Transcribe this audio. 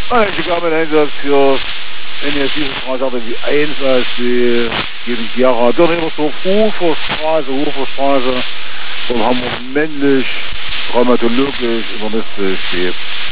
Ich gab einen Einsatz für Energiestraße wie 1 als die gegen Gera. Dann immer so Uferstraße und haben wir männlich, traumatologisch, humanistisch,